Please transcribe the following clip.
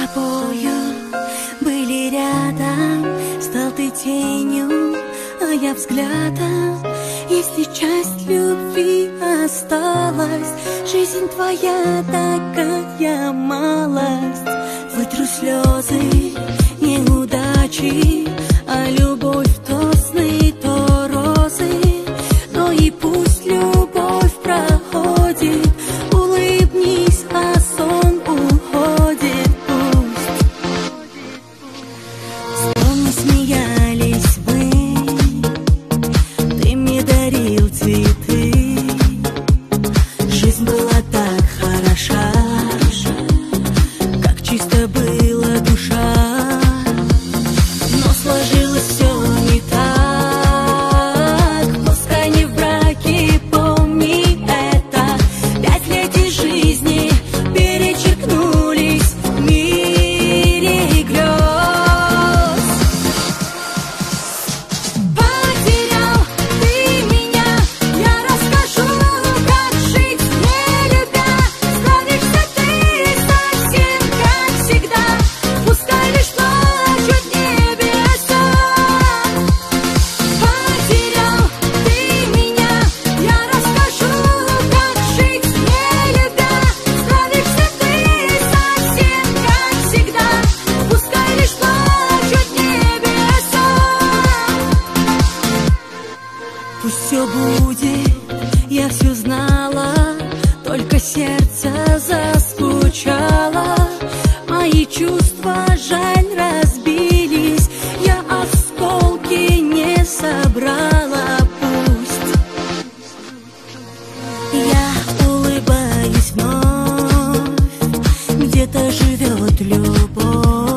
тобою были рядом, стал ты тенью, а я взглядом. Если часть любви осталась, жизнь твоя такая малость. Вытру слезы неудачи, а любовь то сны, то розы. Но и пусть любовь проходит, улыбнись, а сон уходит. Пусть вспомни, смеялись мы, ты мне дарил цветы. Жизнь была так хороша, как чисто была душа. Но сложилось все не так, пускай не в браке, помни это. 5 лет из жизни перечеркнулись в мире грез. Потерял ты меня, я расскажу, как жить, не любя. Справишься ты совсем как всегда, пускай лишь плачут небеса. Потерял ты меня, я расскажу, как жить, не любя. Справишься ты совсем как всегда, пускай лишь плачут небеса. Пусть все будет, я все знала, только сердце заскучало. Мои чувства, жаль, разбились, я осколки не собрала. Пусть я улыбаюсь вновь, где-то живет любовь.